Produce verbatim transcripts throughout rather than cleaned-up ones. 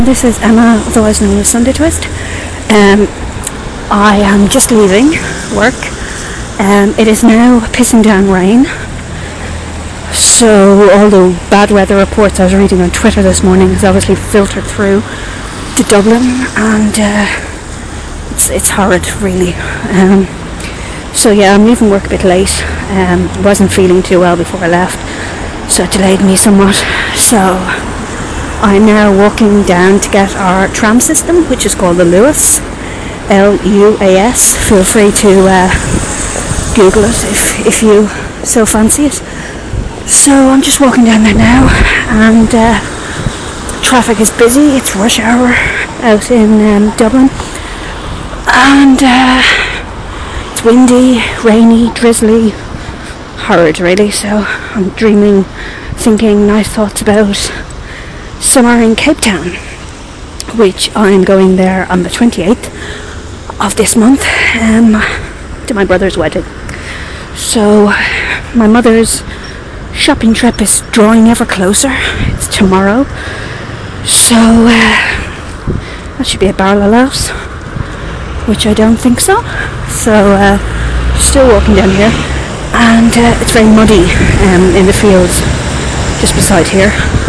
This is Emma, otherwise known as Sunday Twist. Um, I am just leaving work. Um, it is now pissing down rain. So all the bad weather reports I was reading on Twitter this morning has obviously filtered through to Dublin, and uh, it's it's horrid, really. Um, so yeah, I'm leaving work a bit late. Um, wasn't feeling too well before I left, so it delayed me somewhat. So I'm now walking down to get our tram system, which is called the Luas, L U A S. Feel free to uh, Google it if, if you so fancy it. So I'm just walking down there now, and uh, traffic is busy. It's rush hour out in um, Dublin, and uh, it's windy, rainy, drizzly, horrid really. So I'm dreaming, thinking nice thoughts about summer in Cape Town, which I'm going there on the twenty-eighth of this month um, to my brother's wedding. So my mother's shopping trip is drawing ever closer. It's tomorrow, so uh, that should be a barrel of laughs, which I don't think so. So uh, still walking down here, and uh, it's very muddy um, in the fields just beside here.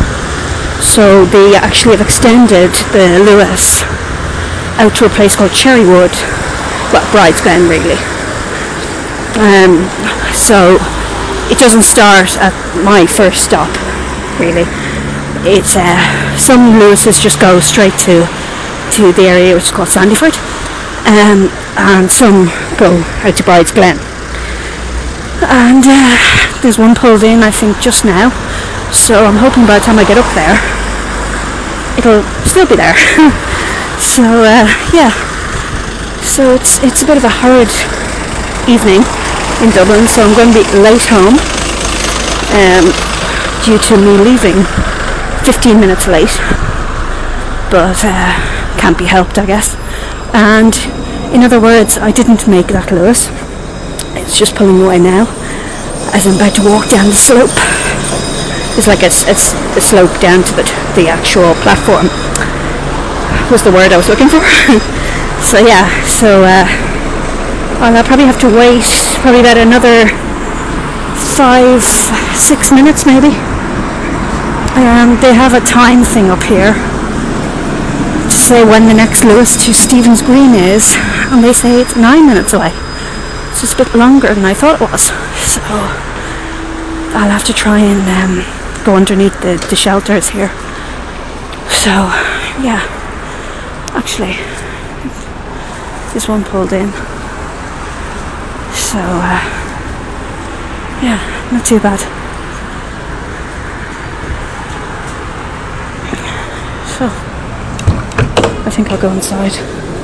So they actually have extended the Luas out to a place called Cherrywood, well, Bridesglen really. Um, so it doesn't start at my first stop, really. It's uh, some Luases just go straight to to the area which is called Sandyford, um, and some go out to Bridesglen. And uh, there's one pulled in, I think, just now. So I'm hoping by the time I get up there, it'll still be there. So uh, yeah. So it's it's a bit of a horrid evening in Dublin, so I'm going to be late home um, due to me leaving fifteen minutes late, but uh, can't be helped, I guess. And in other words, I didn't make that Luas. It's just pulling away now as I'm about to walk down the slope. It's like a, it's a slope down to the, the actual platform was the word I was looking for. So yeah, so uh, well, I'll probably have to wait probably about another five, six minutes maybe. Um, they have a time thing up here to say when the next Luas to Stephen's Green is, and they say it's nine minutes away. It's just a bit longer than I thought it was. So I'll have to try and um, go underneath the, the shelters here. So yeah, actually this one pulled in. So, uh, yeah, not too bad. So, I think I'll go inside.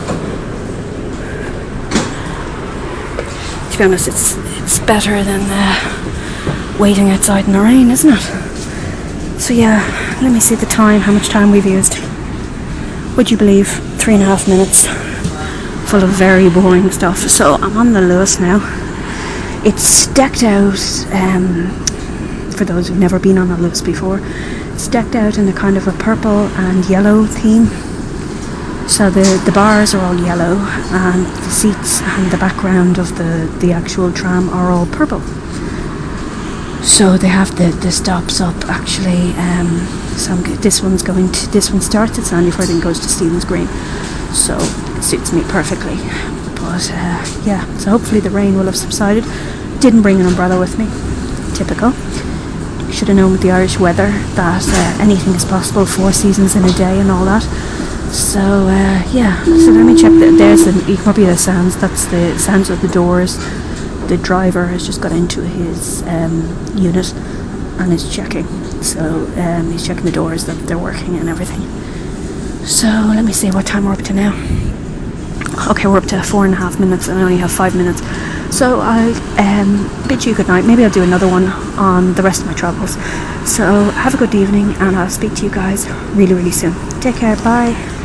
To be honest, it's it's better than uh, waiting outside in the rain, isn't it? So yeah, let me see the time, how much time we've used. Would you believe? Three and a half minutes. Full of very boring stuff. So I'm on the Luas now. It's decked out, um, for those who've never been on a Luas before, it's decked out in a kind of a purple and yellow theme. So the, the bars are all yellow, and the seats and the background of the, the actual tram are all purple. So they have the, the stops up actually. Um, so I'm, this one's going to, this one starts at Sandyford and goes to Stephen's Green. So it suits me perfectly. But uh, yeah, so hopefully the rain will have subsided. Didn't bring an umbrella with me. Typical. Should have known with the Irish weather that uh, anything is possible, four seasons in a day and all that. So uh, yeah, so let me check that. There's the, you can probably hear the sounds. That's the sounds of the doors. The driver has just got into his um, unit and is checking. So um, he's checking the doors that they're working and everything. So let me see what time we're up to now. Okay, we're up to four and a half minutes and I only have five minutes. So I'll um, bid you good night. Maybe I'll do another one on the rest of my travels. So have a good evening, and I'll speak to you guys really, really soon. Take care. Bye.